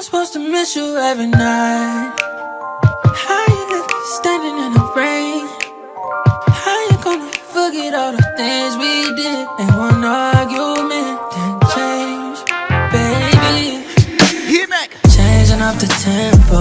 supposed to miss you every night? How you left me standing in the rain? How you gonna forget all the things we did? Ain't one argument can change, baby. Changing up the tempo.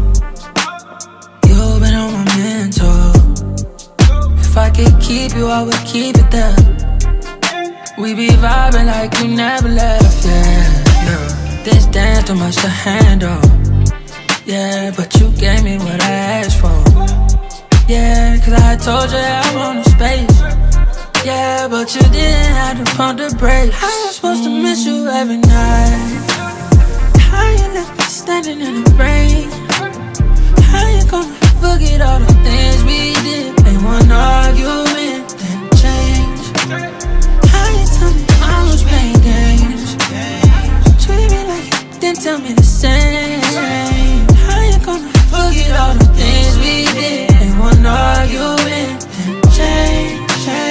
You've been on my mental. If I could keep you, I would keep it there. We be vibing like you never left, yeah. This dance too much to handle, yeah, but you gave me what I asked for. Yeah, cause I told you I wanted space. Yeah, but you didn't have to pump the brakes. How you supposed to miss you every night? How you left me standing in the rain? How you gonna forget all the things we did? Ain't one argument that changed. How you tell me I was playing games? Treat me like you didn't tell me the same. How you gonna forget all the things we did? Ain't one argument that changed.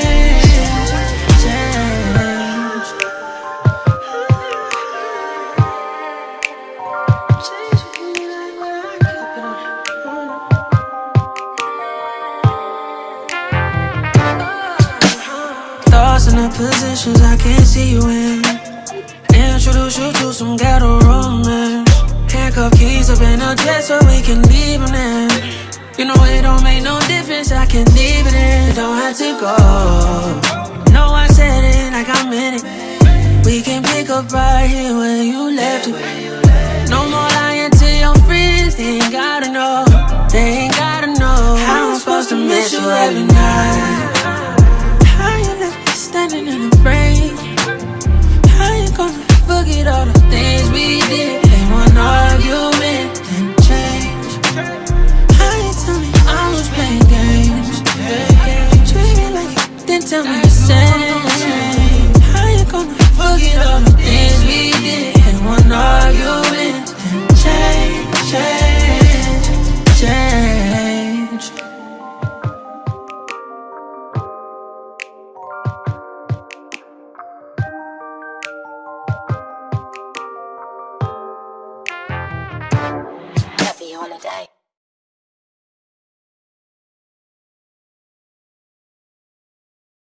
Thoughts in the positions I can't see you in. Introduce you to some ghetto romance. Handcuff keys up in a dress so we can leave them in. You know it don't make no difference, I can leave it in. You don't have to go. No, I said it like I meant it. We can pick up right here where you left it. No more lying to your friends, they ain't gotta know. They ain't gotta know. How I'm supposed to miss you every night? How you left me standing in the rain? How you gonna forget all the